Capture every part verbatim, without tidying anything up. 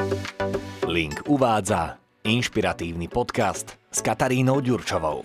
Link uvádza inšpiratívny podcast s Katarínou Ďurčovou.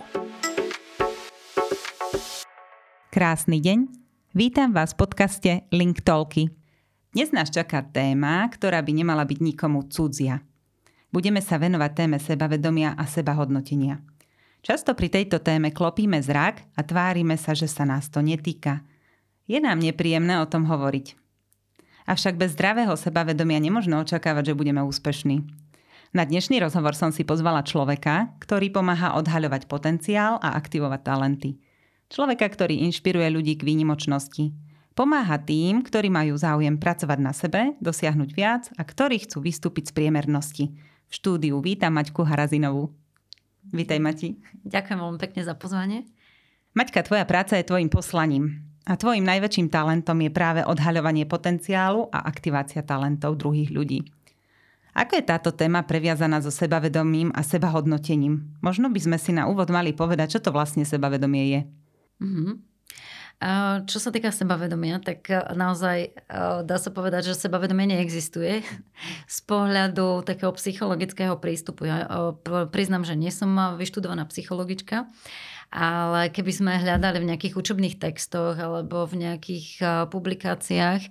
Krásny deň, vítam vás v podcaste Link Talky. Dnes nás čaká téma, ktorá by nemala byť nikomu cudzia. Budeme sa venovať téme sebavedomia a sebahodnotenia. Často pri tejto téme klopíme zrak a tvárime sa, že sa nás to netýka. Je nám nepríjemné o tom hovoriť. Avšak bez zdravého sebavedomia nemožno očakávať, že budeme úspešní. Na dnešný rozhovor som si pozvala človeka, ktorý pomáha odhaľovať potenciál a aktivovať talenty. Človeka, ktorý inšpiruje ľudí k výnimočnosti. Pomáha tým, ktorí majú záujem pracovať na sebe, dosiahnuť viac a ktorí chcú vystúpiť z priemernosti. V štúdiu vítam Maťku Harazinovú. Vítaj, Mati. Ďakujem veľmi pekne za pozvanie. Maťka, tvoja práca je tvojim poslaním. A tvojim najväčším talentom je práve odhaľovanie potenciálu a aktivácia talentov druhých ľudí. Ako je táto téma previazaná so sebavedomím a sebahodnotením? Možno by sme si na úvod mali povedať, čo to vlastne sebavedomie je. Mm-hmm. Čo sa týka sebavedomia, tak naozaj dá sa povedať, že sebavedomie neexistuje z pohľadu takého psychologického prístupu. Ja priznám, že nie som vyštudovaná psychologička, ale keby sme hľadali v nejakých učebných textoch alebo v nejakých publikáciách,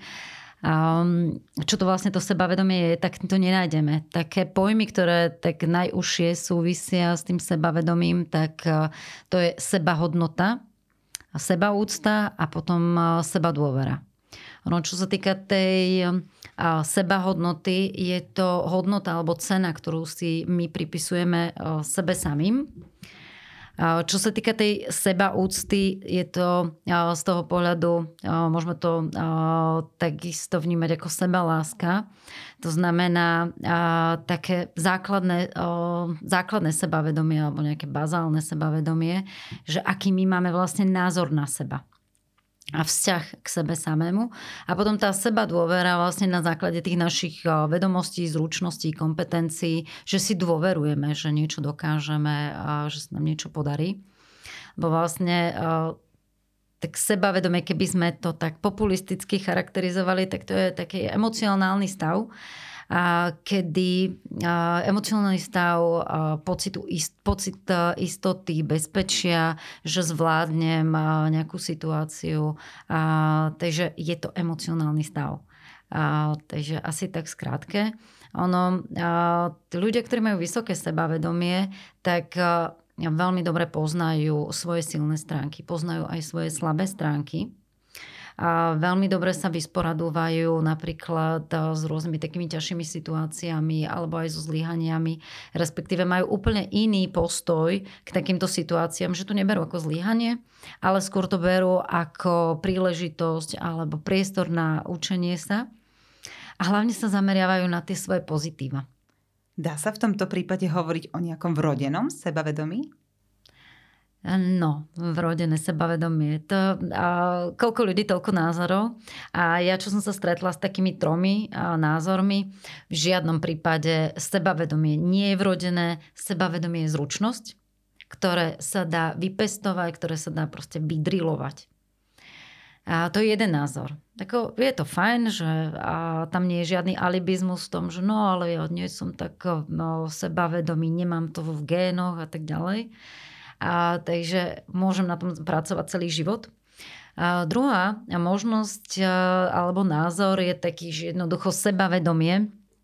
čo to vlastne to sebavedomie je, tak to nenájdeme. Také pojmy, ktoré tak najúžšie súvisia s tým sebavedomím, tak to je sebahodnota, sebaúcta a potom sebadôvera. No, čo sa týka tej sebahodnoty, je to hodnota alebo cena, ktorú si my pripisujeme sebe samým. Čo sa týka tej sebaúcty, je to z toho pohľadu, môžeme to takisto vnímať ako sebaláska. To znamená také základné, základné sebavedomie alebo nejaké bazálne sebavedomie, že aký my máme vlastne názor na seba a vzťah k sebe samému. A potom tá sebadôvera vlastne na základe tých našich vedomostí, zručností, kompetencií, že si dôverujeme, že niečo dokážeme a že sa nám niečo podarí. Bo vlastne tak sebavedomie, keby sme to tak populisticky charakterizovali, tak to je taký emocionálny stav, kedy emocionálny stav pocitu, pocit istoty, bezpečia, že zvládnem nejakú situáciu. Takže je to emocionálny stav. Takže asi tak skrátke. Ono, ľudia, ktorí majú vysoké sebavedomie, tak veľmi dobre poznajú svoje silné stránky, poznajú aj svoje slabé stránky. A veľmi dobre sa vysporadúvajú napríklad s rôznymi takými ťažšími situáciami alebo aj so zlyhaniami. Respektíve majú úplne iný postoj k takýmto situáciám, že to neberú ako zlyhanie, ale skôr to berú ako príležitosť alebo priestor na učenie sa. A hlavne sa zameriavajú na tie svoje pozitíva. Dá sa v tomto prípade hovoriť o nejakom vrodenom sebavedomí? No, vrodené sebavedomie. To, a, koľko ľudí, toľko názorov. A ja, čo som sa stretla s takými tromi a, názormi, v žiadnom prípade sebavedomie nie je vrodené. Sebavedomie je zručnosť, ktoré sa dá vypestovať, ktoré sa dá proste vydrilovať. A to je jeden názor. Tako, je to fajn, že a tam nie je žiadny alibizmus v tom, že no, ale ja nie som tak no, sebavedomý, nemám to v génoch a tak ďalej. A, takže môžem na tom pracovať celý život. A druhá možnosť alebo názor je taký, že jednoducho sebavedomie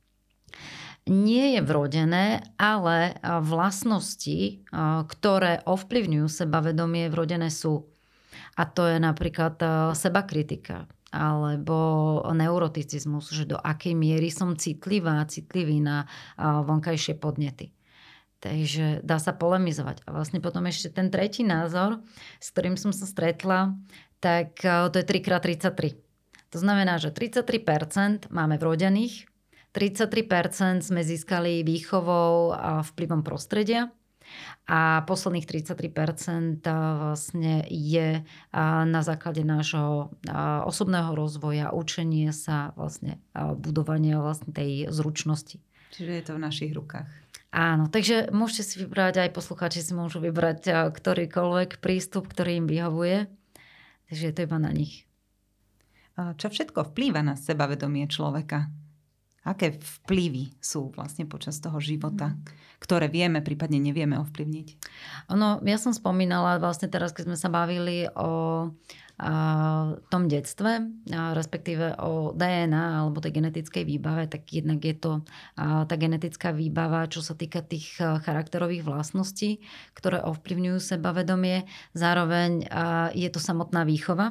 nie je vrodené, ale vlastnosti, ktoré ovplyvňujú sebavedomie, vrodené sú. A to je napríklad sebakritika alebo neuroticizmus, že do akej miery som citlivá, citlivý na vonkajšie podnety. Takže dá sa polemizovať. A vlastne potom ešte ten tretí názor, s ktorým som sa stretla, tak to je tri krát tridsaťtri. To znamená, že tridsaťtri percent máme vrodených, tridsaťtri percent sme získali výchovou a vplyvom prostredia a posledných tridsaťtri percent vlastne je na základe nášho osobného rozvoja, učenie sa, vlastne budovania vlastne tej zručnosti. Čiže je to v našich rukách. Áno, takže môžete si vybrať, aj poslucháči si môžu vybrať ktorýkoľvek prístup, ktorý im vyhovuje. Takže je to iba na nich. Čo všetko vplýva na sebavedomie človeka? Aké vplyvy sú vlastne počas toho života, ktoré vieme, prípadne nevieme ovplyvniť? Ono, ja som spomínala vlastne teraz, keď sme sa bavili o a, tom detstve, a, respektíve o dé en á alebo tej genetickej výbave, tak jednak je to a, tá genetická výbava, čo sa týka tých a, charakterových vlastností, ktoré ovplyvňujú sebavedomie. Zároveň a, je to samotná výchova.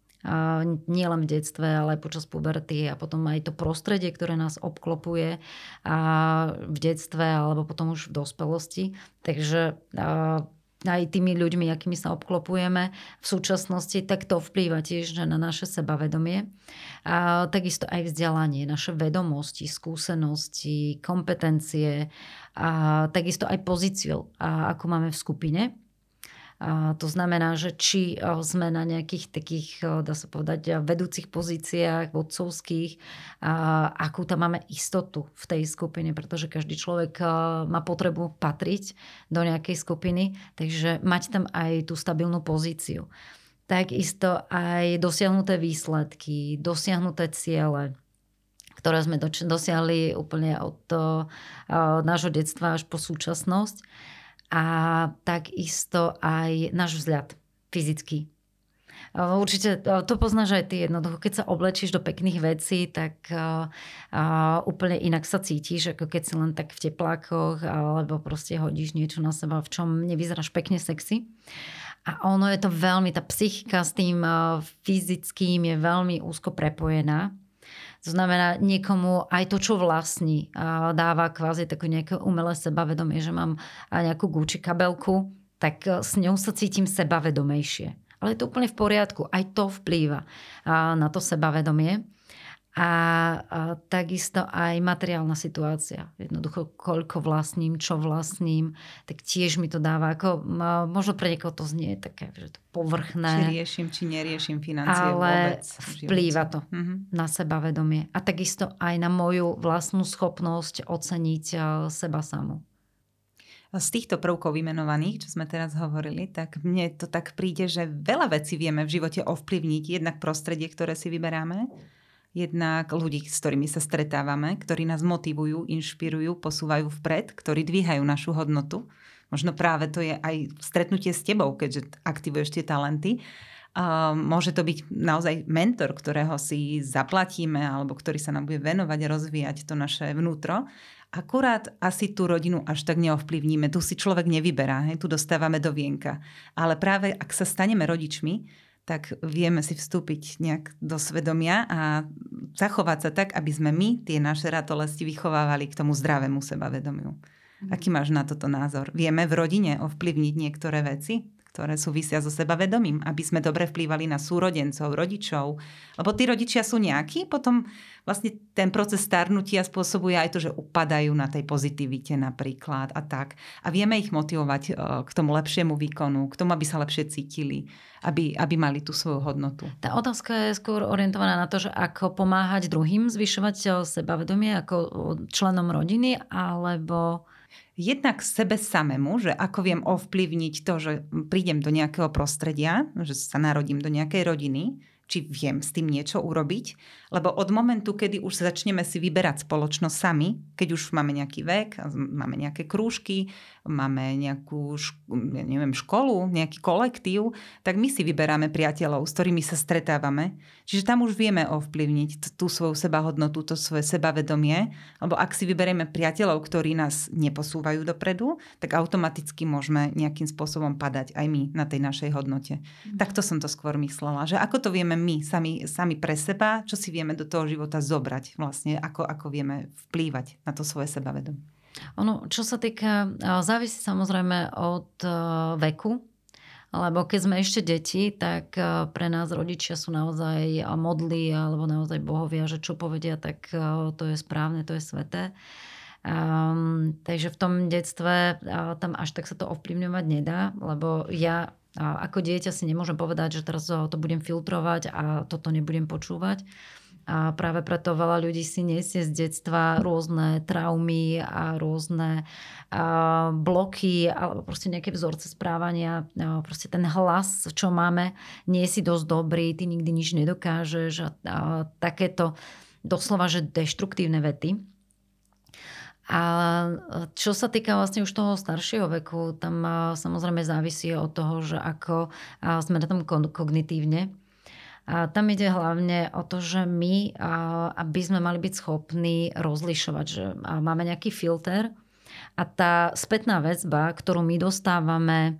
A nie len v detstve, ale aj počas puberty a potom aj to prostredie, ktoré nás obklopuje a v detstve alebo potom už v dospelosti. Takže aj tými ľuďmi, akými sa obklopujeme v súčasnosti, tak to vplýva tiež na naše sebavedomie. A takisto aj vzdelanie, naše vedomosti, skúsenosti, kompetencie a takisto aj pozíciu, ako máme v skupine. A to znamená, že či sme na nejakých takých, dá sa povedať, vedúcich pozíciách, vodcovských, a akú tam máme istotu v tej skupine, pretože každý človek má potrebu patriť do nejakej skupiny, takže mať tam aj tú stabilnú pozíciu. Takisto aj dosiahnuté výsledky, dosiahnuté ciele, ktoré sme dosiahli úplne od nášho detstva až po súčasnosť. A takisto aj náš vzhľad fyzický. Určite to poznáš aj ty jednoducho. Keď sa oblečíš do pekných vecí, tak úplne inak sa cítiš, ako keď si len tak v teplákoch alebo proste hodíš niečo na seba, v čom nevyzeráš pekne sexy. A ono je to veľmi, tá psychika s tým fyzickým je veľmi úzko prepojená. To znamená, niekomu aj to, čo vlastní, dáva kvázi také nejaké umelé sebavedomie, že mám nejakú Gucci kabelku, tak s ňou sa cítim sebavedomejšie. Ale je to úplne v poriadku. Aj to vplýva na to sebavedomie. A, a takisto aj materiálna situácia. Jednoducho, koľko vlastním, čo vlastním, tak tiež mi to dáva. Ako, možno pre niekoho to znie také, že to povrchné. Či riešim, či neriešim financie ale vôbec. Ale vplýva to mm-hmm. na sebavedomie. A takisto aj na moju vlastnú schopnosť oceniť seba samu. Z týchto prvkov vymenovaných, čo sme teraz hovorili, tak mne to tak príde, že veľa vecí vieme v živote ovplyvniť. Jednak prostredie, ktoré si vyberáme, jednak ľudí, s ktorými sa stretávame, ktorí nás motivujú, inšpirujú, posúvajú vpred, ktorí dvíhajú našu hodnotu. Možno práve to je aj stretnutie s tebou, keďže aktivuješ tie talenty. Uh, môže to byť naozaj mentor, ktorého si zaplatíme alebo ktorý sa nám bude venovať a rozvíjať to naše vnútro. Akurát asi tú rodinu až tak neovplyvníme. Tu si človek nevyberá, hej? Tu dostávame do vienka. Ale práve ak sa staneme rodičmi, tak vieme si vstúpiť nejak do svedomia a zachovať sa tak, aby sme my tie naše ratolesti vychovávali k tomu zdravému sebavedomiu. Mm. Aký máš na toto názor? Vieme v rodine ovplyvniť niektoré veci, ktoré súvisia so sebavedomím, aby sme dobre vplývali na súrodencov, rodičov. Lebo tí rodičia sú nejakí, potom vlastne ten proces starnutia spôsobuje aj to, že upadajú na tej pozitivite napríklad a tak. A vieme ich motivovať k tomu lepšiemu výkonu, k tomu, aby sa lepšie cítili, aby, aby mali tú svoju hodnotu. Tá otázka je skôr orientovaná na to, že ako pomáhať druhým, zvyšovať sebavedomie ako členom rodiny, alebo... Jednak sebe samému, že ako viem ovplyvniť to, že prídem do nejakého prostredia, že sa narodím do nejakej rodiny, či viem s tým niečo urobiť. Lebo od momentu, kedy už začneme si vyberať spoločnosť sami, keď už máme nejaký vek, máme nejaké krúžky, máme nejakú ja neviem, školu, nejaký kolektív, tak my si vyberáme priateľov, s ktorými sa stretávame. Čiže tam už vieme ovplyvniť tú svoju sebahodnotu, to svoje sebavedomie. Lebo ak si vyberieme priateľov, ktorí nás neposúvajú dopredu, tak automaticky môžeme nejakým spôsobom padať aj my na tej našej hodnote. Mm. Takto som to skôr myslela, že ako to vieme my sami, sami pre seba, čo si vieme do toho života zobrať vlastne, ako, ako vieme vplývať na to svoje sebavedomie. Ono, čo sa týka, závisí samozrejme od veku, lebo keď sme ešte deti, tak pre nás rodičia sú naozaj modli alebo naozaj bohovia, že čo povedia, tak to je správne, to je sveté. Um, takže v tom detstve tam až tak sa to ovplyvňovať nedá, lebo ja a ako dieťa si nemôžem povedať, že teraz to budem filtrovať a toto nebudem počúvať. A práve preto veľa ľudí si nesie z detstva rôzne traumy a rôzne a, bloky alebo proste nejaké vzorce správania. A proste ten hlas, čo máme, nie si dosť dobrý, ty nikdy nič nedokážeš a, a takéto doslova, že deštruktívne vety. A čo sa týka vlastne už toho staršieho veku, tam samozrejme závisí od toho, že ako sme na tom kognitívne. A tam ide hlavne o to, že my, aby sme mali byť schopní rozlišovať, že máme nejaký filter a tá spätná väzba, ktorú my dostávame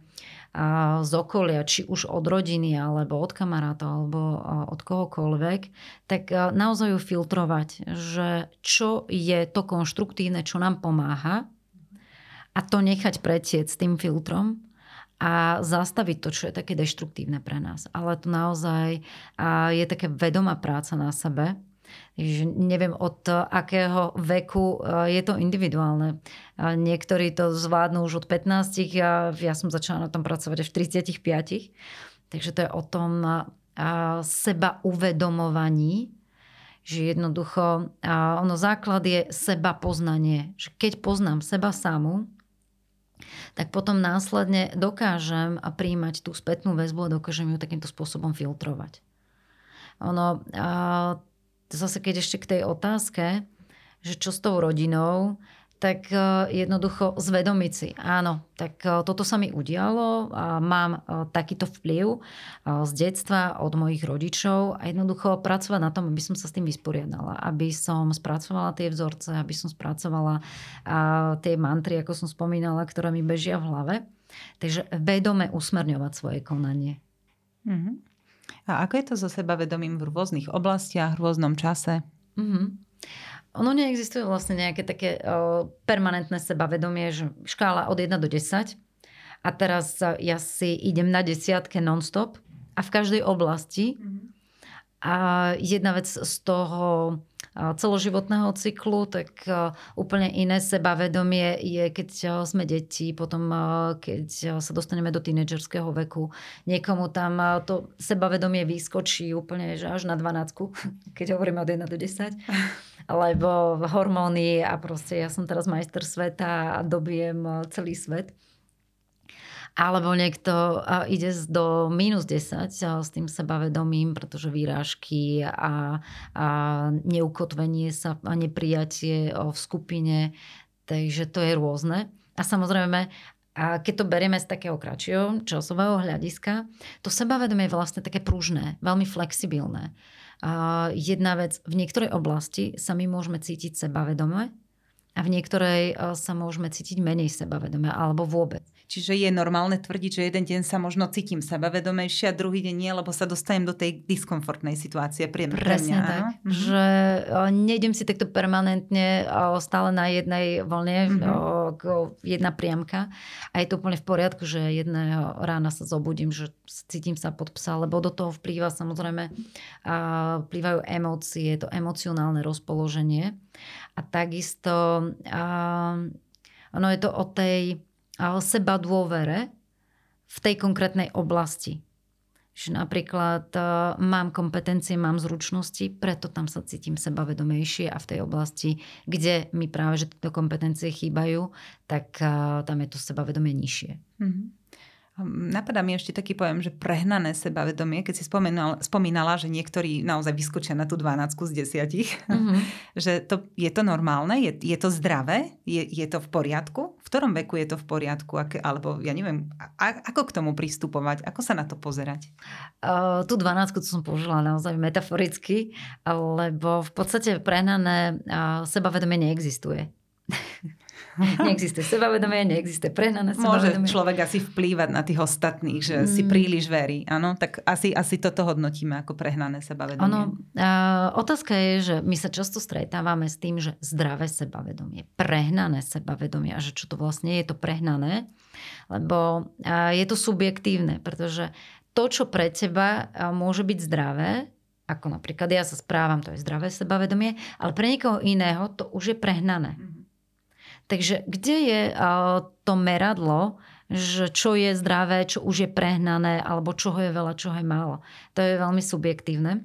z okolia, či už od rodiny, alebo od kamarátov, alebo od kohokoľvek, tak naozaj ju filtrovať, že čo je to konštruktívne, čo nám pomáha a to nechať pretieť s tým filtrom a zastaviť to, čo je také deštruktívne pre nás. Ale to naozaj je také vedomá práca na sebe. Takže neviem, od akého veku je to individuálne. Niektorí to zvládnu už od pätnástich a ja som začala na tom pracovať až v tridsiatich piatich. Takže to je o tom seba uvedomovaní, že jednoducho ono základ je seba poznanie. Že keď poznám seba samu, tak potom následne dokážem príjmať tú spätnú väzbu a dokážem ju takýmto spôsobom filtrovať. Ono, zase keď ešte k tej otázke, že čo s tou rodinou, tak jednoducho zvedomiť si. Áno, tak toto sa mi udialo a mám takýto vplyv z detstva od mojich rodičov a jednoducho pracovať na tom, aby som sa s tým vysporiadala. Aby som spracovala tie vzorce, aby som spracovala tie mantry, ako som spomínala, ktoré mi bežia v hlave. Takže vedome usmerňovať svoje konanie. Uh-huh. A ako je to so sebavedomím v rôznych oblastiach, v rôznom čase? Uh-huh. Ono neexistuje vlastne nejaké také uh, permanentné sebavedomie, že škála od jeden do desať a teraz uh, ja si idem na desiatke non-stop a v každej oblasti. Mm-hmm. A jedna vec z toho uh, celoživotného cyklu, tak uh, úplne iné sebavedomie je, keď uh, sme deti, potom uh, keď uh, sa dostaneme do tínedžerského veku. Niekomu tam uh, to sebavedomie vyskočí úplne že až na dvanáctku, keď hovoríme od jeden do desať. Lebo hormóny a proste ja som teraz majster sveta a dobijem celý svet. Alebo niekto ide do mínus desať s tým sebavedomím, pretože výrážky a, a neukotvenie sa a neprijatie v skupine. Takže to je rôzne. A samozrejme, a keď to berieme z takého kratšieho časového hľadiska, to sebavedomie je vlastne také pružné, veľmi flexibilné. Uh, jedna vec, v niektorej oblasti sa my môžeme cítiť sebavedome a v niektorej uh, sa môžeme cítiť menej sebavedome alebo vôbec. Čiže je normálne tvrdiť, že jeden deň sa možno cítim sebavedomejšie a druhý deň nie, lebo sa dostanem do tej diskomfortnej situácie. Pre, pre Presne mňa, tak. Mm-hmm. Že uh, nejdem si takto permanentne uh, stále na jednej vlne, mm-hmm. uh, jedna priamka a je to úplne v poriadku, že jedného rána sa zobudím, že cítim sa pod psa, lebo do toho vplýva samozrejme uh, vplývajú emócie, to emocionálne rozpoloženie a takisto uh, ono je to o tej seba dôvere v tej konkrétnej oblasti. Že napríklad uh, mám kompetencie, mám zručnosti, preto tam sa cítim sebavedomejšie a v tej oblasti, kde mi práve že tieto kompetencie chýbajú, tak uh, tam je to sebavedomie nižšie. Mm-hmm. Napadá mi ešte taký pojem, že prehnané sebavedomie, keď si spomínala, spomínala, že niektorí naozaj vyskočia na tú dvanáctku z desiatich. Mm-hmm. že to, je to normálne? Je, je to zdravé? Je, je to v poriadku? V ktorom veku je to v poriadku? Ak, alebo ja neviem, a, ako k tomu pristupovať? Ako sa na to pozerať? Uh, tú dvanáctku to som použila naozaj metaforicky, lebo v podstate prehnané uh, sebavedomie neexistuje. Neexistuje sebavedomie, neexistuje prehnané sebavedomie. Môže človek asi vplývať na tých ostatných, že mm. si príliš verí. Áno, tak asi, asi toto hodnotíme ako prehnané sebavedomie. Ono, uh, otázka je, že my sa často stretávame s tým, že zdravé sebavedomie, prehnané sebavedomie a že čo to vlastne je to prehnané, lebo uh, je to subjektívne, pretože to, čo pre teba uh, môže byť zdravé, ako napríklad ja sa správam, to je zdravé sebavedomie, ale pre niekoho iného to už je prehnané. Mm. Takže kde je to meradlo, že čo je zdravé, čo už je prehnané, alebo čoho je veľa, čoho je málo. To je veľmi subjektívne.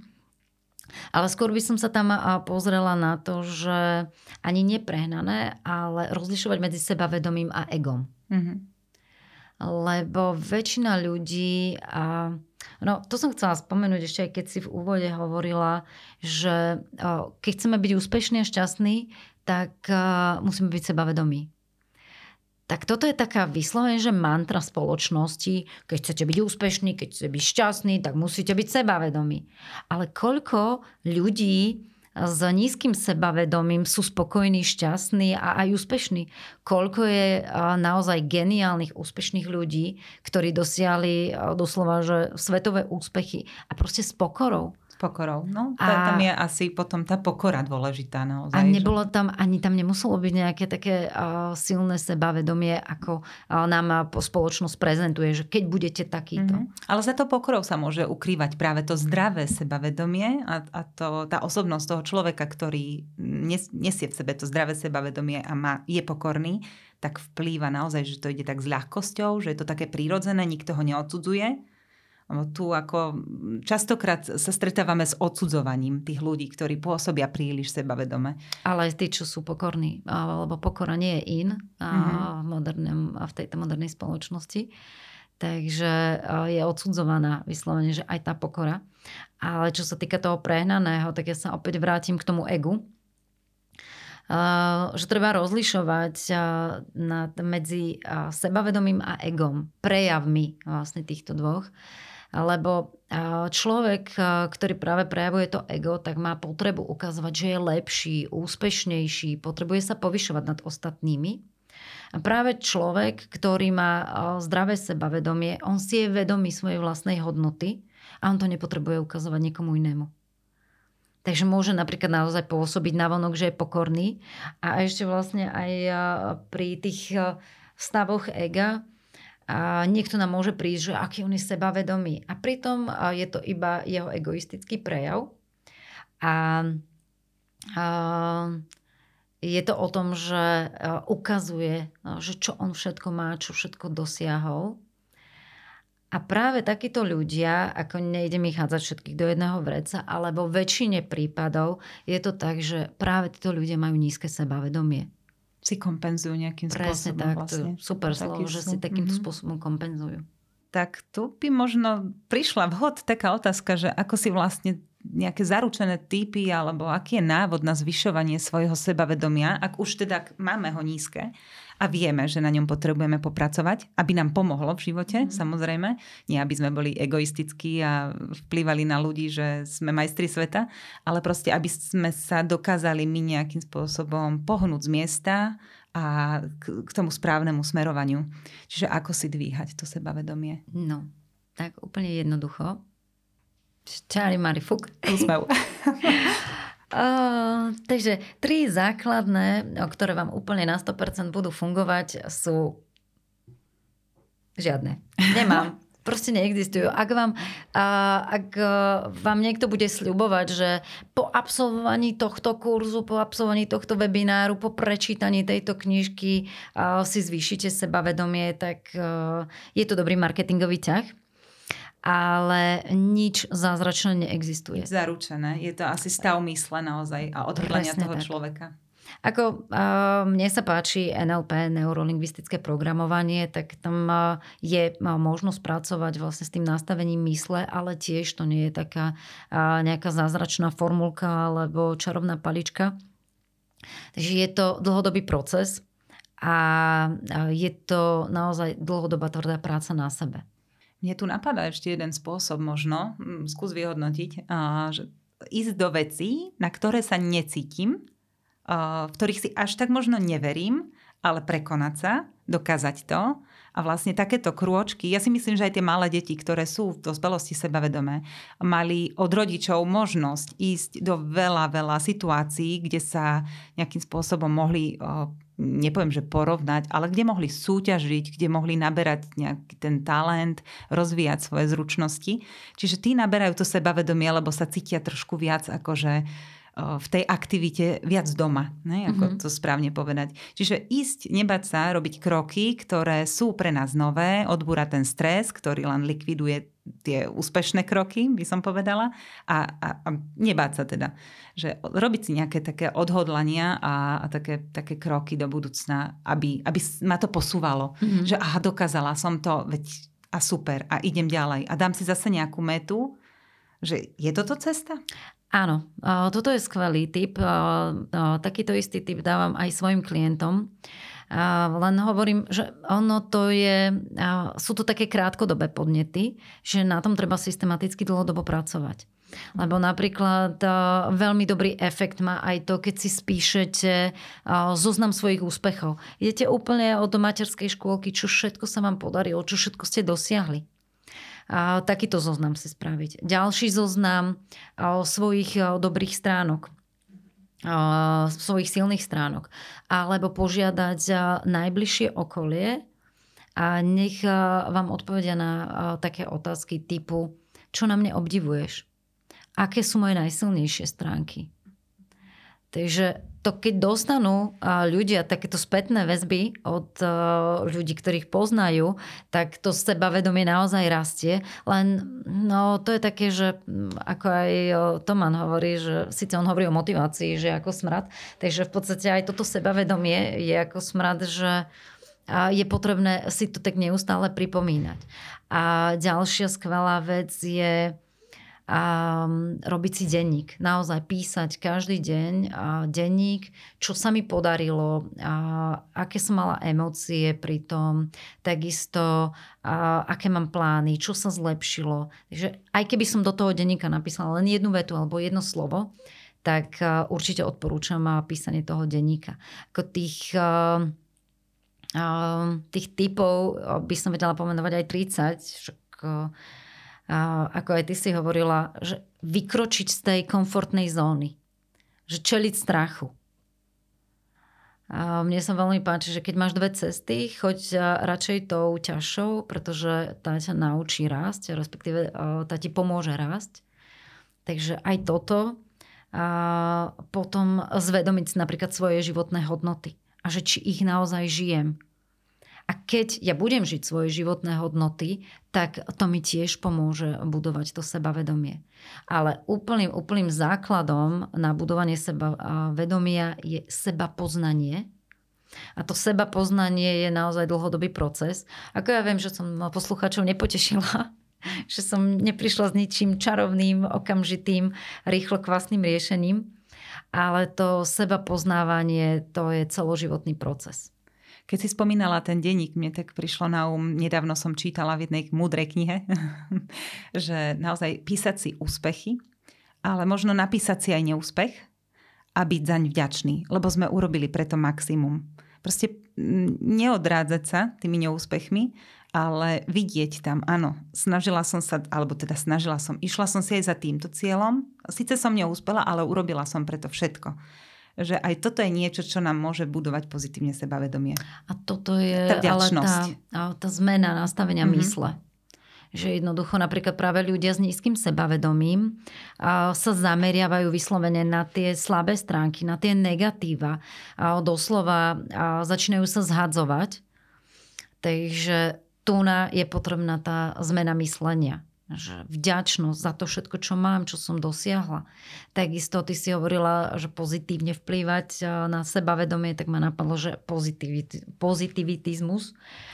Ale skôr by som sa tam pozrela na to, že ani neprehnané, ale rozlišovať medzi sebavedomím a egom. Mm-hmm. Lebo väčšina ľudí No, to som chcela spomenúť ešte, aj keď si v úvode hovorila, že keď chceme byť úspešní a šťastní, tak musíme byť sebavedomí. Tak toto je taká vyslovene, že mantra spoločnosti. Keď chcete byť úspešní, keď chcete byť šťastní, tak musíte byť sebavedomí. Ale koľko ľudí s nízkym sebavedomím sú spokojní, šťastní a aj úspešní. Koľko je naozaj geniálnych, úspešných ľudí, ktorí dosiahli doslova že svetové úspechy a proste s pokorou. Pokorou. No, a, tam je asi potom tá pokora dôležitá. Naozaj, a nebolo tam, ani tam nemuselo byť nejaké také uh, silné sebavedomie, ako uh, nám uh, spoločnosť prezentuje, že keď budete takýto. Mm-hmm. Ale za to pokorou sa môže ukrývať práve to zdravé sebavedomie a, a to, tá osobnosť toho človeka, ktorý nes, nesie v sebe to zdravé sebavedomie a má, je pokorný, tak vplýva naozaj, že to ide tak s ľahkosťou, že je to také prírodzené, nikto ho neodsudzuje. Tu ako častokrát sa stretávame s odsudzovaním tých ľudí, ktorí pôsobia príliš sebavedome. Ale aj tí, čo sú pokorní, lebo pokora nie je in mm-hmm. v, modernem, v tejto modernej spoločnosti. Takže je odsudzovaná vyslovene, že aj tá pokora. Ale čo sa týka toho prehnaného, tak ja sa opäť vrátim k tomu egu. Uh, že treba rozlišovať uh, nad, medzi uh, sebavedomím a egom, prejavmi vlastne týchto dvoch. Lebo uh, človek, uh, ktorý práve prejavuje to ego, tak má potrebu ukazovať, že je lepší, úspešnejší, potrebuje sa povyšovať nad ostatnými. A práve človek, ktorý má uh, zdravé sebavedomie, on si je vedomý svojej vlastnej hodnoty a on to nepotrebuje ukazovať niekomu inému. Takže môže napríklad naozaj pôsobiť navonok, že je pokorný. A ešte vlastne aj pri tých stavoch ega niekto nám môže prísť, že aký on je sebavedomý. A pritom je to iba jeho egoistický prejav. A je to o tom, že ukazuje, že čo on všetko má, čo všetko dosiahol. A práve takíto ľudia, ako nejdem ich hádzať všetkých do jedného vreca, ale vo väčšine prípadov je to tak, že práve títo ľudia majú nízke sebavedomie. Si kompenzujú nejakým Presne spôsobom. Tak, vlastne. super slovo, že si takýmto mm-hmm. spôsobom kompenzujú. Tak tu by možno prišla vhod taká otázka, že ako si vlastne nejaké zaručené tipy alebo aký je návod na zvyšovanie svojho sebavedomia, ak už teda máme ho nízke a vieme, že na ňom potrebujeme popracovať, aby nám pomohlo v živote, mm. samozrejme. Nie, aby sme boli egoistickí a vplývali na ľudí, že sme majstri sveta, ale proste, aby sme sa dokázali my nejakým spôsobom pohnúť z miesta a k, k tomu správnemu smerovaniu. Čiže ako si dvíhať to sebavedomie? No, tak úplne jednoducho. Čári Mari fuk. Úsmev. Uh, takže tri základné, ktoré vám úplne na sto percent budú fungovať, sú žiadne. Nemám. Proste neexistujú. Ak vám, uh, ak uh, vám niekto bude sľubovať, že po absolvovaní tohto kurzu, po absolvovaní tohto webináru, po prečítaní tejto knižky uh, si zvýšite sebavedomie, tak uh, je to dobrý marketingový ťah. Ale nič zázračné neexistuje. Zaručené. Je to asi stav mysle naozaj a odhodlania toho tak. Človeka. Ako uh, mne sa páči en el pé, neurolingvistické programovanie, tak tam uh, je uh, možnosť pracovať vlastne s tým nastavením mysle, ale tiež to nie je taká uh, nejaká zázračná formulka alebo čarovná palička. Takže je to dlhodobý proces a uh, je to naozaj dlhodobá tvrdá práca na sebe. Mne tu napadá ešte jeden spôsob možno, skús vyhodnotiť, že ísť do vecí, na ktoré sa necítim, v ktorých si až tak možno neverím, ale prekonať sa, dokázať to. A vlastne takéto krôčky, ja si myslím, že aj tie malé deti, ktoré sú v dospelosti sebavedomé, mali od rodičov možnosť ísť do veľa, veľa situácií, kde sa nejakým spôsobom mohli, nepoviem, že porovnať, ale kde mohli súťažiť, kde mohli naberať nejaký ten talent, rozvíjať svoje zručnosti. Čiže tí naberajú to sebavedomie, lebo sa cítia trošku viac akože v tej aktivite viac doma, ne? Ako mm-hmm. to správne povedať. Čiže ísť, nebať sa, robiť kroky, ktoré sú pre nás nové, odbúrať ten stres, ktorý len likviduje tie úspešné kroky, by som povedala, a, a, a nebáť sa teda. Že robiť si nejaké také odhodlania a, a také, také kroky do budúcna, aby, aby ma to posúvalo. Mm-hmm. Že aha, dokázala som to, veď a super a idem ďalej a dám si zase nejakú metu, že je toto cesta? Áno, toto je skvelý tip. Takýto istý tip dávam aj svojim klientom. Len hovorím, že ono to je, sú to také krátkodobé podnety, že na tom treba systematicky dlhodobo pracovať. Lebo napríklad veľmi dobrý efekt má aj to, keď si spíšete zoznam svojich úspechov. Idete úplne od materskej škôlky, čo všetko sa vám podarilo, čo všetko ste dosiahli. A takýto zoznam si spraviť. Ďalší zoznam svojich dobrých stránok, svojich silných stránok. Alebo požiadať najbližšie okolie a nech vám odpovedia na také otázky typu, čo na mne obdivuješ? Aké sú moje najsilnejšie stránky? Takže to, keď dostanú ľudia takéto spätné väzby od ľudí, ktorých poznajú, tak to sebavedomie naozaj rastie. Len no, to je také, že ako aj Toman hovorí, že síce on hovorí o motivácii, že ako smrad, takže v podstate aj toto sebavedomie je ako smrad, že je potrebné si to tak neustále pripomínať. A ďalšia skvelá vec je a robiť si denník. Naozaj písať každý deň denník, čo sa mi podarilo, a aké som mala emócie pri tom, takisto a aké mám plány, čo sa zlepšilo. Takže aj keby som do toho denníka napísala len jednu vetu alebo jedno slovo, tak určite odporúčam písanie toho denníka. Ako tých, tých typov by som vedela pomenovať aj tridsať, však a ako aj ty si hovorila, že vykročiť z tej komfortnej zóny. Že čeliť strachu. A mne sa veľmi páči, že keď máš dve cesty, choď radšej tou ťažšou, pretože tá ťa naučí rásť, respektíve tá ti pomôže rásť. Takže aj toto. A potom zvedomiť si napríklad svoje životné hodnoty. A že či ich naozaj žijem. A keď ja budem žiť svoje životné hodnoty, tak to mi tiež pomôže budovať to sebavedomie. Ale úplným, úplným základom na budovanie sebavedomia je sebapoznanie. A to sebapoznanie je naozaj dlhodobý proces. Ako ja viem, že som poslucháčov nepotešila, že som neprišla s ničím čarovným, okamžitým, rýchlo kvasným riešením, ale to sebapoznávanie, to je celoživotný proces. Keď si spomínala ten denník, mne tak prišlo na um, nedávno som čítala v jednej múdrej knihe, že naozaj písať si úspechy, ale možno napísať si aj neúspech a byť zaň vďačný, lebo sme urobili preto maximum. Proste neodrádzať sa tými neúspechmi, ale vidieť tam, áno, snažila som sa, alebo teda snažila som, išla som si aj za týmto cieľom, síce som neúspela, ale urobila som preto všetko. Že aj toto je niečo, čo nám môže budovať pozitívne sebavedomie. A toto je tá ale tá, tá zmena nastavenia mm-hmm. mysle. Že jednoducho napríklad práve ľudia s nízkym sebavedomím sa zameriavajú vyslovene na tie slabé stránky, na tie negatíva. A doslova a začínajú sa zhadzovať. Takže tu je potrebná tá zmena myslenia. Že vďačnosť za to všetko, čo mám, čo som dosiahla. Takisto ty si hovorila, že pozitívne vplývať na sebavedomie, tak ma napadlo, že pozitivit, pozitivitizmus.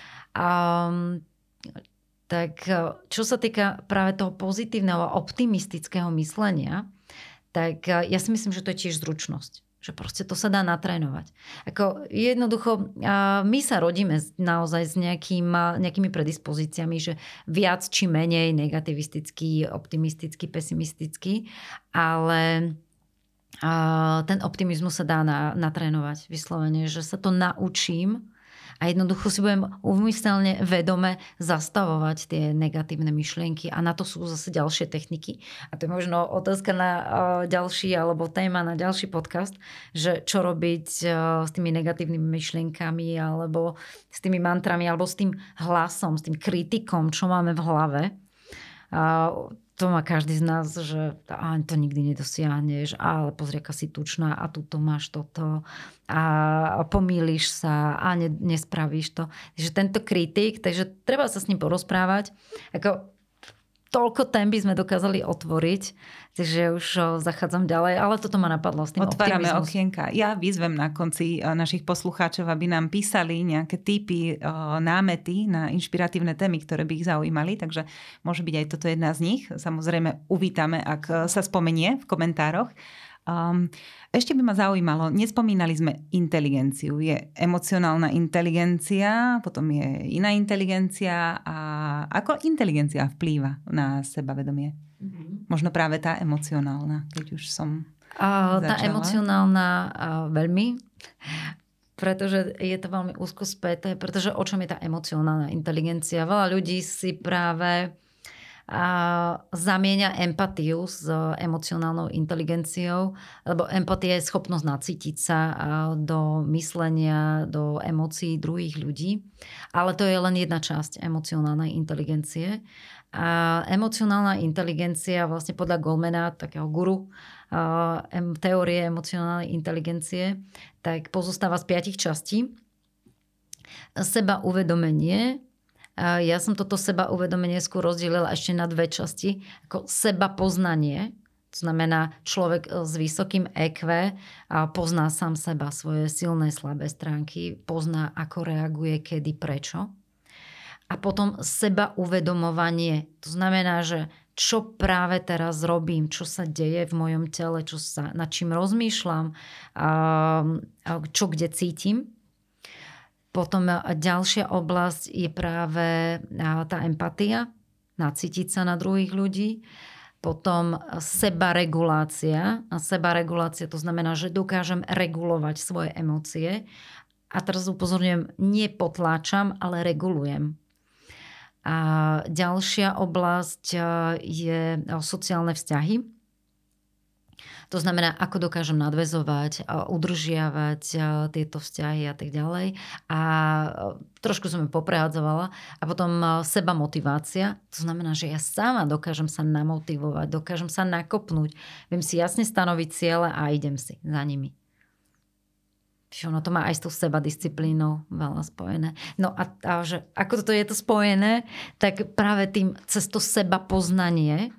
Um, tak čo sa týka práve toho pozitívneho a optimistického myslenia, tak ja si myslím, že to je tiež zručnosť. Že proste to sa dá natrénovať. Ako jednoducho, my sa rodíme naozaj s nejakým, nejakými predispozíciami, že viac či menej negativistický, optimistický, pesimistický, ale ten optimizmus sa dá natrénovať vyslovene, že sa to naučím a jednoducho si budem úmyselne vedome zastavovať tie negatívne myšlienky a na to sú zase ďalšie techniky. A to je možno otázka na ďalší alebo téma na ďalší podcast, že čo robiť s tými negatívnymi myšlienkami alebo s tými mantrami alebo s tým hlasom, s tým kritikom, čo máme v hlave. To má každý z nás, že á, to nikdy nedosiahneš, ale pozri, aká si tučná a tuto máš toto a pomýliš sa a ne, nespravíš to. Takže tento kritik, takže treba sa s ním porozprávať. Ako, toľko tém by sme dokázali otvoriť, takže už zachádzam ďalej, ale toto ma napadlo s tým Otvárame optimizmus. okienka. Ja vyzvem na konci našich poslucháčov, aby nám písali nejaké tipy, námety na inšpiratívne témy, ktoré by ich zaujímali, takže môže byť aj toto jedna z nich. Samozrejme uvítame, ak sa spomenie v komentároch. Um, ešte by ma zaujímalo, nespomínali sme inteligenciu. Je emocionálna inteligencia, potom je iná inteligencia a ako inteligencia vplýva na sebavedomie? Mm-hmm. Možno práve tá emocionálna, keď už som a, začala. Tá emocionálna a, veľmi, pretože je to veľmi úzko späté, pretože o čom je tá emocionálna inteligencia? Veľa ľudí si práve a zamieňa empatiu s emocionálnou inteligenciou, lebo empatia je schopnosť nacítiť sa do myslenia, do emócií druhých ľudí. Ale to je len jedna časť emocionálnej inteligencie. A emocionálna inteligencia vlastne podľa Goldmana, takého guru teórie emocionálnej inteligencie, tak pozostáva z piatich častí. Seba uvedomenie. Ja som toto seba uvedomenie skôr rozdielila ešte na dve časti. Ako seba poznanie, to znamená človek s vysokým é kvé pozná sám seba, svoje silné, slabé stránky, pozná, ako reaguje, kedy, prečo. A potom seba uvedomovanie, to znamená, že čo práve teraz robím, čo sa deje v mojom tele, čo sa, nad čím rozmýšľam, čo kde cítim. Potom ďalšia oblasť je práve tá empatia, nacítiť sa na druhých ľudí. Potom sebaregulácia. A sebaregulácia to znamená, že dokážem regulovať svoje emócie. A teraz upozorňujem, nie potláčam, ale regulujem. A ďalšia oblasť je sociálne vzťahy. To znamená, ako dokážem nadväzovať, udržiavať tieto vzťahy a tak ďalej. A trošku som ju poprehádzovala. A potom seba motivácia. To znamená, že ja sama dokážem sa namotivovať, dokážem sa nakopnúť. Viem si jasne stanoviť ciele a idem si za nimi. Čiže ono to má aj s tou sebadisciplínou veľa spojené. No a, a že ako toto je to spojené, tak práve tým cez to seba poznanie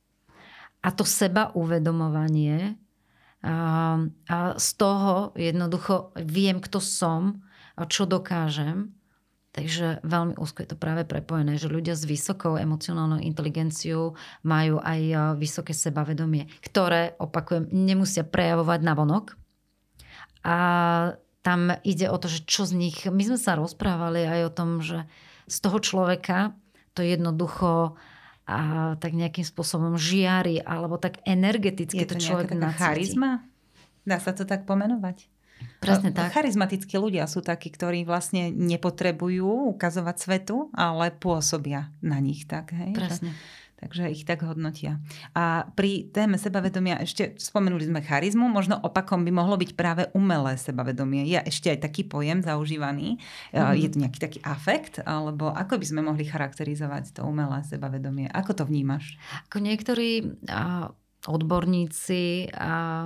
a to seba uvedomovanie a, a z toho jednoducho viem, kto som a čo dokážem. Takže veľmi úzko je to práve prepojené, že ľudia s vysokou emocionálnou inteligenciou majú aj vysoké sebavedomie, ktoré, opakujem, nemusia prejavovať navonok. A tam ide o to, že čo z nich... My sme sa rozprávali aj o tom, že z toho človeka to jednoducho a tak nejakým spôsobom žiari, alebo tak energeticky je to, to človek nacíti. Charizma? Dá sa to tak pomenovať? Presne tak. Charizmatickí ľudia sú takí, ktorí vlastne nepotrebujú ukazovať svetu, ale pôsobia na nich tak. Hej? Presne. Takže ich tak hodnotia. A pri téme sebavedomia ešte spomenuli sme charizmu, možno opakom by mohlo byť práve umelé sebavedomie. Je ešte aj taký pojem zaužívaný. Mm-hmm. Je to nejaký taký afekt? Alebo ako by sme mohli charakterizovať to umelé sebavedomie? Ako to vnímaš? Ako niektorí a, odborníci a,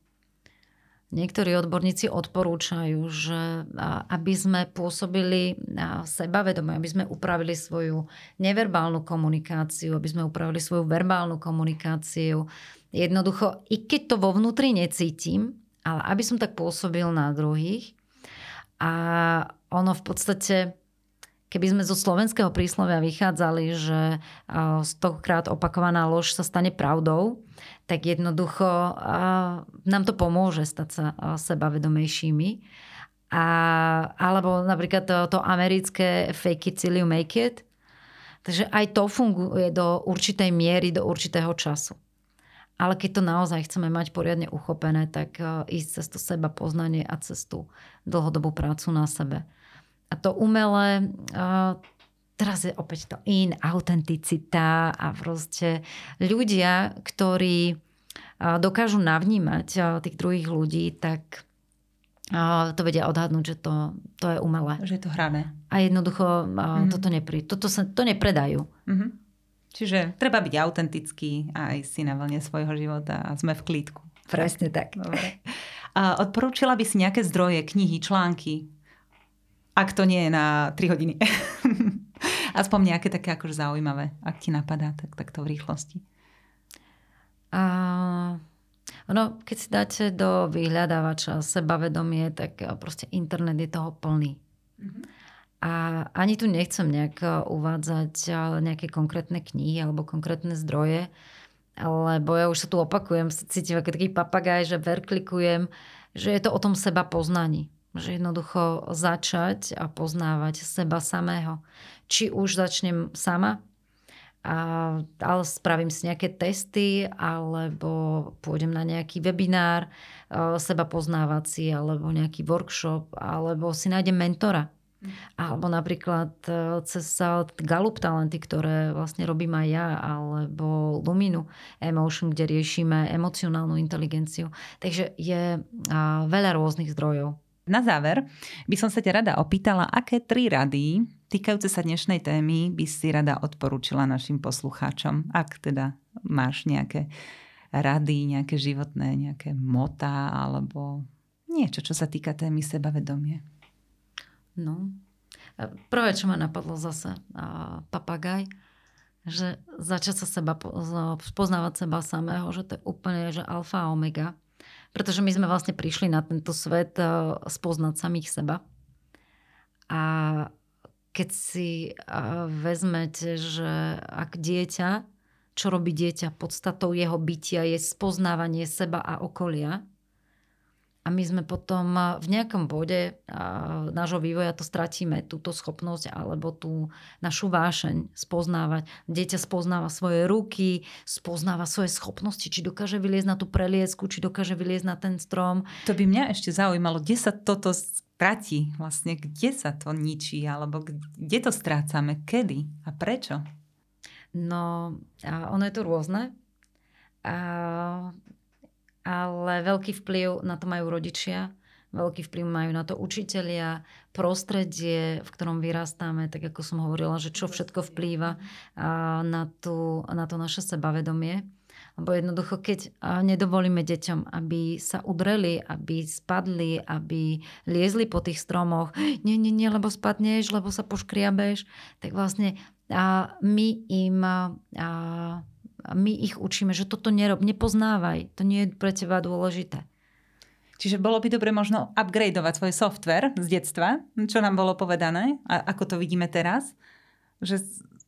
niektorí odborníci odporúčajú, že aby sme pôsobili sebavedome, aby sme upravili svoju neverbálnu komunikáciu, aby sme upravili svoju verbálnu komunikáciu. Jednoducho, i keď to vo vnútri necítim, ale aby som tak pôsobil na druhých. A ono v podstate, keby sme zo slovenského príslovia vychádzali, že stokrát opakovaná lož sa stane pravdou, tak jednoducho nám to pomôže stať sa sebavedomejšími. A, alebo napríklad to, to americké fake it till you make it. Takže aj to funguje do určitej miery, do určitého času. Ale keď to naozaj chceme mať poriadne uchopené, tak ísť cez to seba poznanie a cez tú dlhodobú prácu na sebe. A to umelé... Teraz je opäť to in, autenticita a proste ľudia, ktorí dokážu navnímať tých druhých ľudí, tak to vedia odhadnúť, že to, to je umelé. Že je to hrané. A jednoducho mm-hmm. toto, nepri, toto sa, to nepredajú. Mm-hmm. Čiže treba byť autentický a aj si na vlne svojho života a sme v klídku. Presne tak. Dobre. A odporúčila by si nejaké zdroje, knihy, články? Ak to nie je na tri hodiny. Aspoň nejaké také akože zaujímavé, ak ti napadá, tak takto v rýchlosti. A, ono, keď si dáte do vyhľadávača sebavedomie, tak proste internet je toho plný. Mm-hmm. A ani tu nechcem nejak uvádzať nejaké konkrétne knihy alebo konkrétne zdroje, lebo ja už sa tu opakujem, cítim ako taký papagaj, že verklikujem, že je to o tom seba poznaní. Že jednoducho začať a poznávať seba samého. Či už začnem sama, a, ale spravím si nejaké testy, alebo pôjdem na nejaký webinár seba poznávací, alebo nejaký workshop, alebo si nájdem mentora. Alebo napríklad cez Gallup talenty, ktoré vlastne robím aj ja, alebo Luminu Emotion, kde riešime emocionálnu inteligenciu. Takže je veľa rôznych zdrojov. Na záver by som sa ťa rada opýtala, aké tri rady týkajúce sa dnešnej témy by si rada odporúčila našim poslucháčom, ak teda máš nejaké rady, nejaké životné, nejaké motá alebo niečo, čo sa týka témy sebavedomie. No, prvé, čo ma napadlo zase, papagaj, že začať sa seba, poznávať seba samého, že to je úplne že alfa a omega. Pretože my sme vlastne prišli na tento svet spoznať samých seba. A keď si vezmete, že ak dieťa, čo robí dieťa, podstatou jeho bytia je spoznávanie seba a okolia, a my sme potom v nejakom bode nášho vývoja to stratíme, túto schopnosť alebo tú našu vášeň spoznávať. Dieťa spoznáva svoje ruky, spoznáva svoje schopnosti, či dokáže vyliezť na tú preliesku, či dokáže vyliezť na ten strom. To by mňa ešte zaujímalo, kde sa toto stratí, vlastne kde sa to ničí, alebo kde to strácame, kedy a prečo? No, ono je to rôzne. A ale veľký vplyv na to majú rodičia, veľký vplyv majú na to učitelia, prostredie, v ktorom vyrastáme, tak ako som hovorila, že čo všetko vplýva na, tú, na to naše sebavedomie. Lebo jednoducho, keď nedovolíme deťom, aby sa udreli, aby spadli, aby liezli po tých stromoch, nie, nie, nie, lebo spadneš, lebo sa poškriabeš, tak vlastne a my im... A, A my ich učíme, že toto nerob, nepoznávaj. To nie je pre teba dôležité. Čiže bolo by dobre možno upgradeovať svoj software z detstva, čo nám bolo povedané a ako to vidíme teraz. Že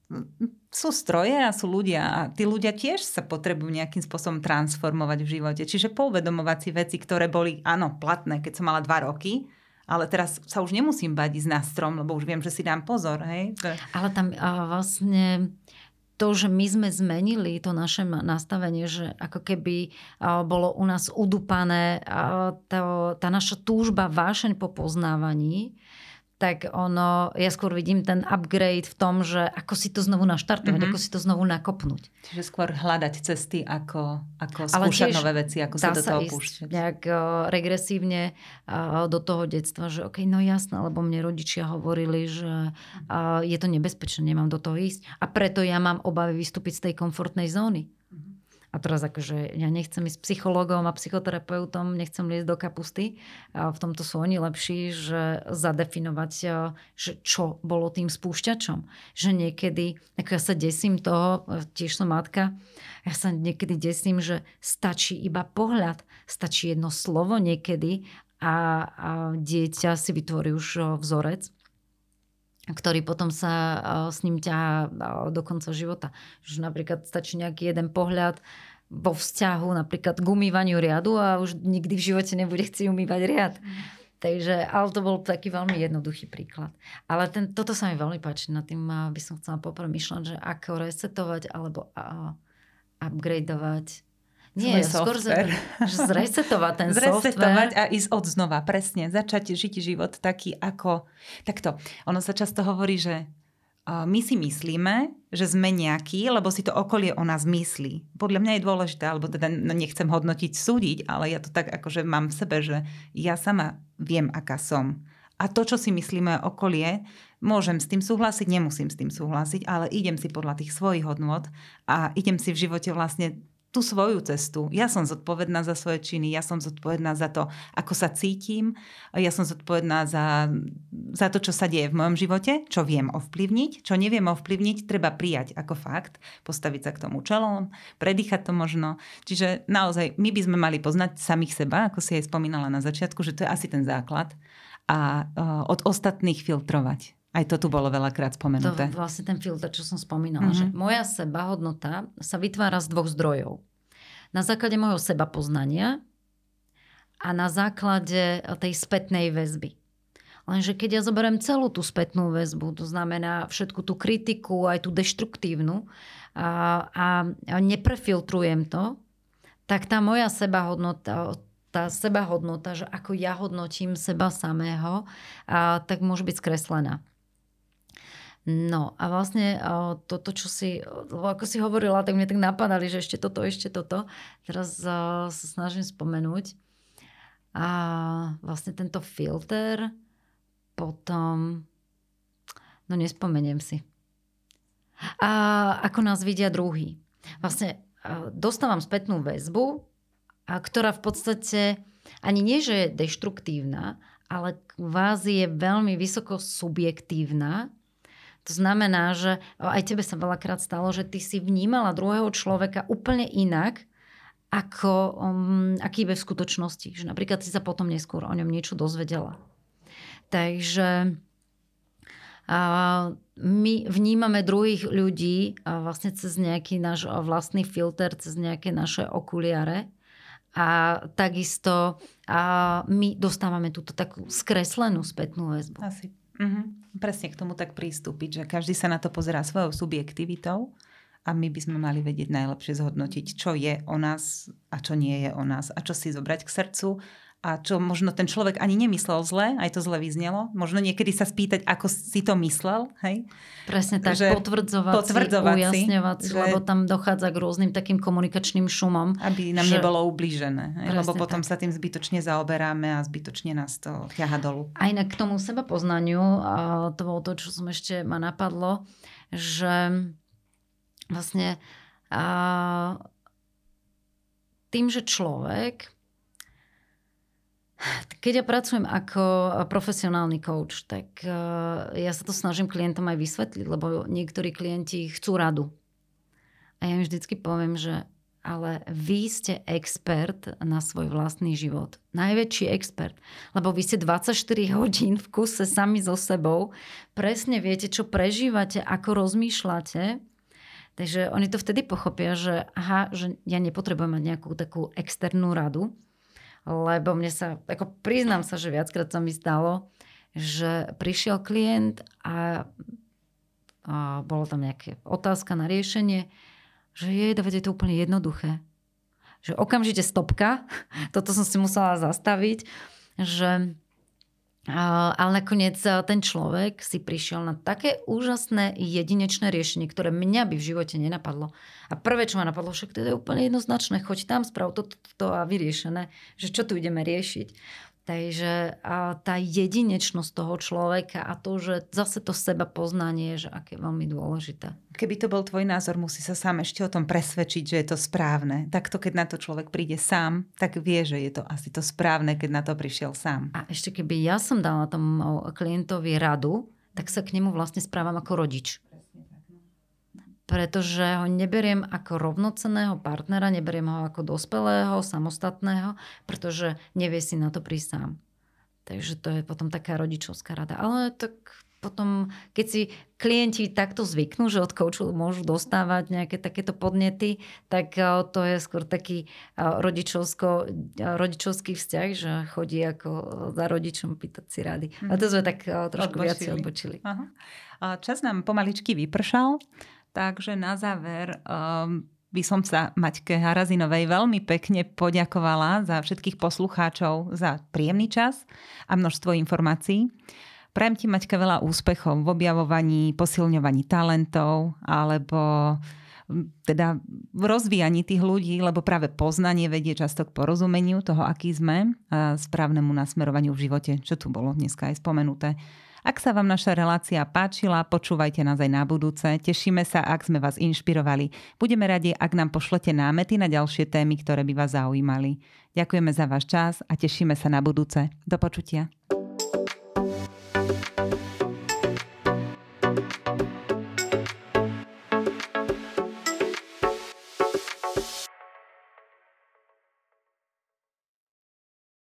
sú stroje a sú ľudia a tí ľudia tiež sa potrebujú nejakým spôsobom transformovať v živote. Čiže pouvedomovať si veci, ktoré boli, áno, platné, keď som mala dva roky, ale teraz sa už nemusím bať ísť na strom, lebo už viem, že si dám pozor. Hej? Ale tam a vlastne... To, že my sme zmenili to naše nastavenie, že ako keby bolo u nás udupané to, tá naša túžba, vášeň po poznávaní, tak ono, ja skôr vidím ten upgrade v tom, že ako si to znovu naštartovať, mm-hmm. ako si to znovu nakopnúť. Čiže skôr hľadať cesty, ako, ako skúšať nové veci, ako sa do toho púšťať. Nejak regresívne do toho detstva, že okej, okay, no jasné, lebo mne rodičia hovorili, že je to nebezpečné, nemám do toho ísť. A preto ja mám obavy vystúpiť z tej komfortnej zóny. A teraz akože ja nechcem ísť psychologom a psychoterapeutom, nechcem liesť do kapusty. A v tomto sú oni lepší, že zadefinovať, že čo bolo tým spúšťačom. Že niekedy, ako ja sa desím toho, tiež som matka, ja sa niekedy desím, že stačí iba pohľad, stačí jedno slovo niekedy a, a dieťa si vytvorí už vzorec, ktorý potom sa s ním ťahá do konca života. Že napríklad stačí nejaký jeden pohľad vo vzťahu napríklad k umývaniu riadu a už nikdy v živote nebude chcieť umývať riad. Mm. Takže, ale to bol taký veľmi jednoduchý príklad. Ale ten, toto sa mi veľmi páči, nad tým by som chcela popremýšľať, že ako resetovať alebo a, upgradeovať. Nie, skôr zresetovať ten zresetovať software. A ísť od znova, presne. Začať žiť život taký ako... Takto, ono sa často hovorí, že my si myslíme, že sme nejaký, lebo si to okolie o nás myslí. Podľa mňa je dôležité, alebo teda no nechcem hodnotiť, súdiť, ale ja to tak akože mám v sebe, že ja sama viem, aká som. A to, čo si myslíme okolie, môžem s tým súhlasiť, nemusím s tým súhlasiť, ale idem si podľa tých svojich hodnôt a idem si v živote vlastne tú svoju cestu. Ja som zodpovedná za svoje činy, ja som zodpovedná za to, ako sa cítim, ja som zodpovedná za, za to, čo sa deje v mojom živote, čo viem ovplyvniť, čo neviem ovplyvniť, treba prijať ako fakt, postaviť sa k tomu čelom, predýchať to možno. Čiže naozaj my by sme mali poznať samých seba, ako si aj spomínala na začiatku, že to je asi ten základ a uh, od ostatných filtrovať. Aj to tu bolo veľakrát spomenuté. To vlastne ten filter, čo som spomínala, mm-hmm. že moja sebahodnota sa vytvára z dvoch zdrojov. Na základe môjho sebapoznania a na základe tej spätnej väzby. Lenže keď ja zoberiem celú tú spätnú väzbu, to znamená všetku tú kritiku, aj tú deštruktívnu a, a neprefiltrujem to, tak tá moja sebahodnota, tá sebahodnota, že ako ja hodnotím seba samého, a, tak môže byť skreslená. No a vlastne toto, čo si, ako si hovorila, tak mne tak napadali, že ešte toto, ešte toto. Teraz sa snažím spomenúť. A vlastne tento filter, potom, no nespomeniem si. A ako nás vidia druhý. Vlastne dostávam spätnú väzbu, ktorá v podstate ani nie, že je deštruktívna, ale kvázi je veľmi vysoko subjektívna. To znamená, že aj tebe sa veľakrát stalo, že ty si vnímala druhého človeka úplne inak, ako um, aký je v skutočnosti. Že napríklad si sa potom neskôr o ňom niečo dozvedela. Takže a my vnímame druhých ľudí a vlastne cez nejaký náš vlastný filter, cez nejaké naše okuliare. A takisto a my dostávame túto takú skreslenú spätnú väzbu. Asi. Mhm. Presne k tomu tak pristúpiť, že každý sa na to pozerá svojou subjektivitou a my by sme mali vedieť najlepšie zhodnotiť, čo je o nás a čo nie je o nás a čo si zobrať k srdcu a čo možno ten človek ani nemyslel zle, aj to zle vyznelo. Možno niekedy sa spýtať, ako si to myslel. Hej? Presne tak, že potvrdzovať, potvrdzovať si, ujasňovať si, že... lebo tam dochádza k rôznym takým komunikačným šumom. Aby nám že... nebolo ublížené. Hej? Lebo potom tak. sa tým zbytočne zaoberáme a zbytočne nás to ťaha dolu. A inak k tomu seba poznaniu, a to bolo to, čo som ešte ma napadlo, že vlastne a tým, že človek keď ja pracujem ako profesionálny coach, tak ja sa to snažím klientom aj vysvetliť, lebo niektorí klienti chcú radu. A ja im vždycky poviem, že ale vy ste expert na svoj vlastný život. Najväčší expert. Lebo vy ste dvadsaťštyri hodín v kuse sami so sebou. Presne viete, čo prežívate, ako rozmýšľate. Takže oni to vtedy pochopia, že aha, že ja nepotrebujem mať nejakú takú externú radu. Lebo mne sa, ako priznám sa, že viackrát sa mi stalo, že prišiel klient a, a bolo tam nejaká otázka na riešenie, že jej, dávate, je to úplne jednoduché. Že okamžite stopka, toto som si musela zastaviť, že ale nakoniec ten človek si prišiel na také úžasné jedinečné riešenie, ktoré mňa by v živote nenapadlo. A prvé, čo ma napadlo, však to je úplne jednoznačné, choď tam, sprav toto to, to a vyriešené, že čo tu ideme riešiť. Takže a tá jedinečnosť toho človeka a to, že zase to seba poznanie, že aké je veľmi dôležité. Keby to bol tvoj názor, musí sa sám ešte o tom presvedčiť, že je to správne. Takto, keď na to človek príde sám, tak vie, že je to asi to správne, keď na to prišiel sám. A ešte keby ja som dala tomu klientovi radu, tak sa k nemu vlastne správam ako rodič. Pretože ho neberiem ako rovnocenného partnera, neberiem ho ako dospelého, samostatného, pretože nevie si na to prísť sám. Takže to je potom taká rodičovská rada. Ale tak potom, keď si klienti takto zvyknú, že od coachu môžu dostávať nejaké takéto podnety, tak to je skôr taký rodičovsko, rodičovský vzťah, že chodí ako za rodičom pýtať si rady. A to sme tak trošku viac odbočili. Aha. Čas nám pomaličky vypršal. Takže na záver um, by som sa Maťke Harazinovej veľmi pekne poďakovala za všetkých poslucháčov za príjemný čas a množstvo informácií. Prajem ti, Maťka, veľa úspechov v objavovaní, posilňovaní talentov alebo teda v rozvíjaní tých ľudí, lebo práve poznanie vedie často k porozumeniu toho, aký sme a správnemu nasmerovaniu v živote, čo tu bolo dneska aj spomenuté. Ak sa vám naša relácia páčila, počúvajte nás aj na budúce. Tešíme sa, ak sme vás inšpirovali. Budeme radi, ak nám pošlete námety na ďalšie témy, ktoré by vás zaujímali. Ďakujeme za váš čas a tešíme sa na budúce. Do počutia.